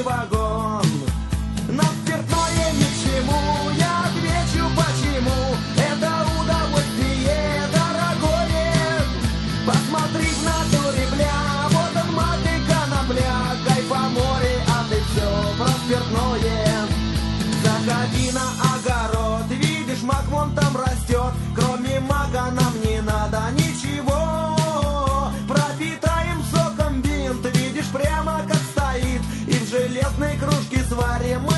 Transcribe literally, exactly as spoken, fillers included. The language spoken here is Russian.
вагон. Нам спиртное ни к чему, я отвечу почему. Это удовольствие дорогое. Посмотри в натуре, бля, вот он мат и конопля. Кайф о море, а ты все про спиртное. Заходи на огород, видишь, мак вон там растет. Кроме мака нам не надо ничего. Пропитаем соком винт, видишь, прямо как стоит. И в железной кружке сварим